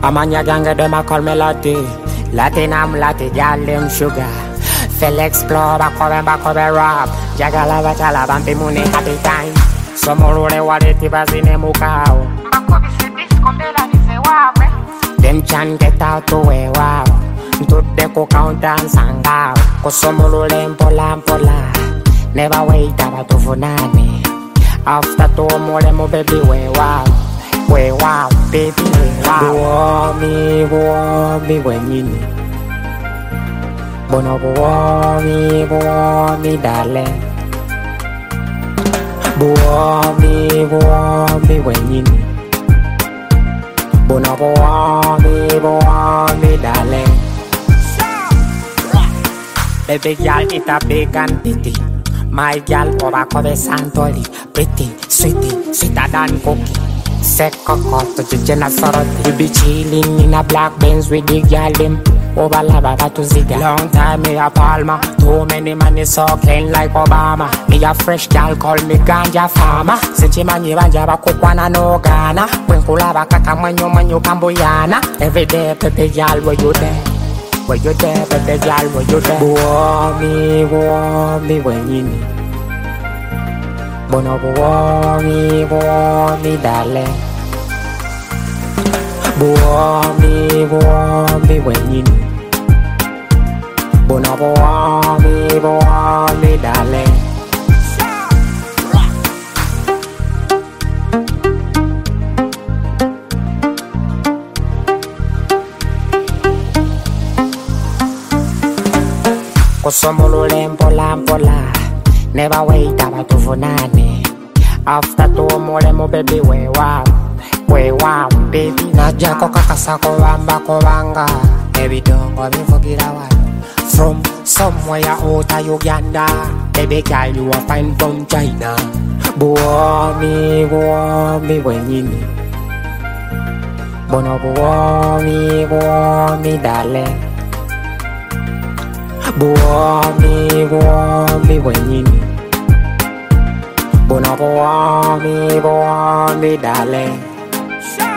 A man ya gang them a call me Lottie. Latin I'm Lottie, y'all them sugar. Fell explore, back over rap. Jagala bachala, bampi mune happy time. Somorure waleti bazine mukao. Bakobi se disco de la dice wawe. Them chan get out to way wow. To the co count and sangao. Kosomorure mpola. Never wait about to funani. After two more mo baby way wow. Way wow, baby way wow. Buo mi wenyini. Bono buo mi darling. Buo mi wenyini. Bono buo mi darling. Baby girl, it a big and titty. My girl, over cover Santoli. Pretty, sweeter than cookie. Set cocoa to Jijena Sorot. We be chilling in a black Benz with the girl them. Over lava to Ziga. Long time me a Palma. Too many money so clean like Obama. Me a fresh girl call me ganja farmer. Since man you banja ba kukwana no Ghana. When kulaba kaka manyo Camboyana. Every day baby girl where you there? Where you there baby girl where you there? Buo mi wenyini. Bono buo mi darling. Buo mi wenyini. Bono buo mi darling. Kosomolule mpola. Never wait about to funani. After two more mo baby way wow baby. Naja koka kasako wanga. Baby don't go me forget a from somewhere out of Uganda. Baby girl you a find from China. Buo mi wenyini. Bono buo mi darling. Buo mi wenyini. Bono buo mi darling.